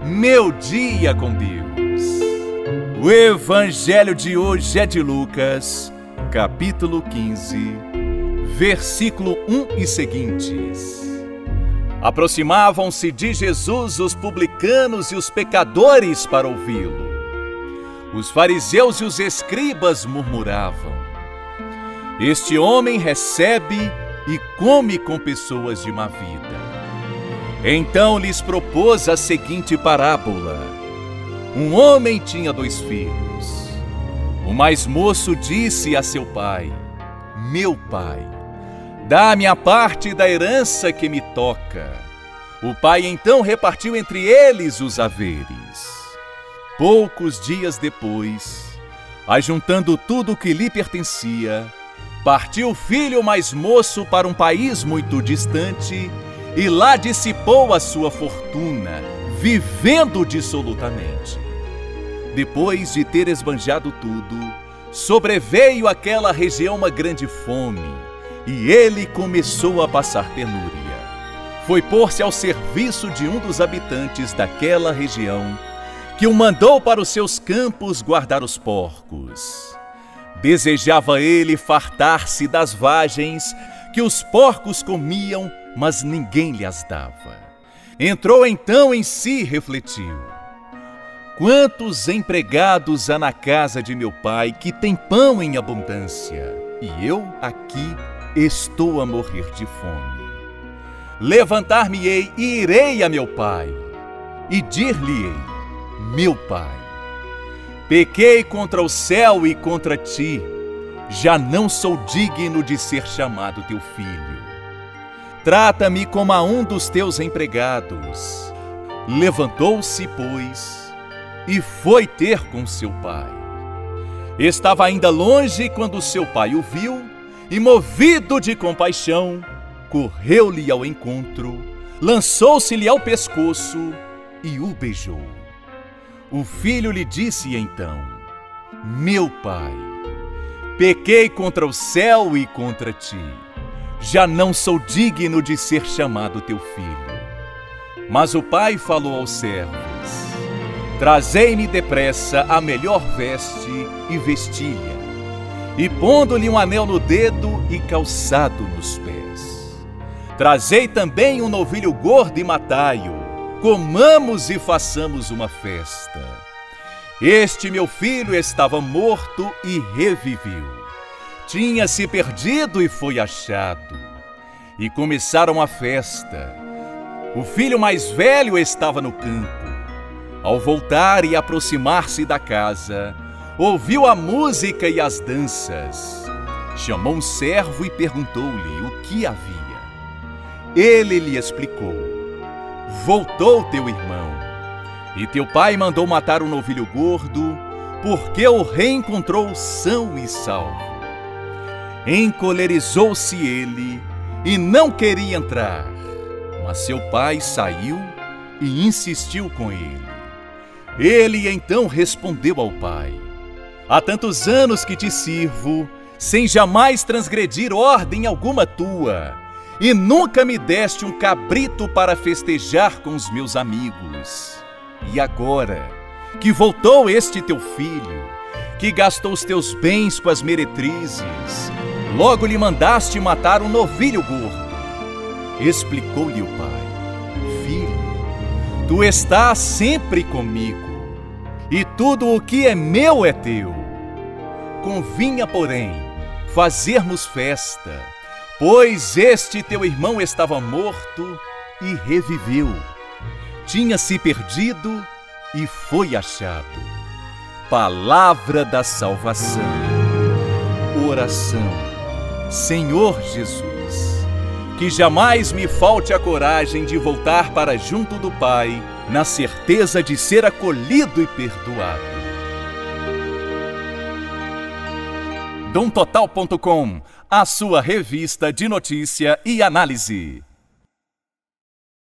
meu dia com Deus. O evangelho de hoje é de Lucas, capítulo 15, versículo 1 e seguintes. Aproximavam-se de Jesus os publicanos e os pecadores para ouvi-lo. Os fariseus e os escribas murmuravam: este homem recebe e come com pessoas de má vida. Então lhes propôs a seguinte parábola. Um homem tinha 2 filhos. O mais moço disse a seu pai: meu pai, dá-me a parte da herança que me toca. O pai então repartiu entre eles os haveres. Poucos dias depois, ajuntando tudo o que lhe pertencia, partiu o filho mais moço para um país muito distante e lá dissipou a sua fortuna, vivendo dissolutamente. Depois de ter esbanjado tudo, sobreveio àquela região uma grande fome, e ele começou a passar penúria. Foi pôr-se ao serviço de um dos habitantes daquela região, que o mandou para os seus campos guardar os porcos. Desejava ele fartar-se das vagens que os porcos comiam, mas ninguém lhe as dava. Entrou então em si e refletiu: quantos empregados há na casa de meu pai que tem pão em abundância, e eu aqui estou a morrer de fome. Levantar-me-ei e irei a meu pai, e dir-lhe-ei: meu pai, pequei contra o céu e contra ti, já não sou digno de ser chamado teu filho. Trata-me como a um dos teus empregados. Levantou-se, pois, e foi ter com seu pai. Estava ainda longe quando seu pai o viu, e movido de compaixão, correu-lhe ao encontro, lançou-se-lhe ao pescoço e o beijou. O filho lhe disse então: meu pai, pequei contra o céu e contra ti, já não sou digno de ser chamado teu filho. Mas o pai falou aos servos: trazei-me depressa a melhor veste e vestilha, e pondo-lhe um anel no dedo e calçado nos pés. Trazei também um novilho gordo e matai-o, comamos e façamos uma festa. Este meu filho estava morto e reviveu. Tinha-se perdido e foi achado. E começaram a festa. O filho mais velho estava no campo. Ao voltar e aproximar-se da casa, ouviu a música e as danças. Chamou um servo e perguntou-lhe o que havia. Ele lhe explicou: voltou teu irmão, e teu pai mandou matar o novilho gordo, porque o reencontrou são e salvo. Encolerizou-se ele e não queria entrar, mas seu pai saiu e insistiu com ele. Ele então respondeu ao pai: há tantos anos que te sirvo, sem jamais transgredir ordem alguma tua, e nunca me deste um cabrito para festejar com os meus amigos. E agora, que voltou este teu filho, que gastou os teus bens com as meretrizes, logo lhe mandaste matar um novilho gordo. Explicou-lhe o pai: filho, tu estás sempre comigo, e tudo o que é meu é teu. Convinha, porém, fazermos festa, pois este teu irmão estava morto e reviveu. Tinha-se perdido e foi achado. Palavra da salvação. Oração. Senhor Jesus, que jamais me falte a coragem de voltar para junto do Pai, na certeza de ser acolhido e perdoado. DomTotal.com, a sua revista de notícia e análise.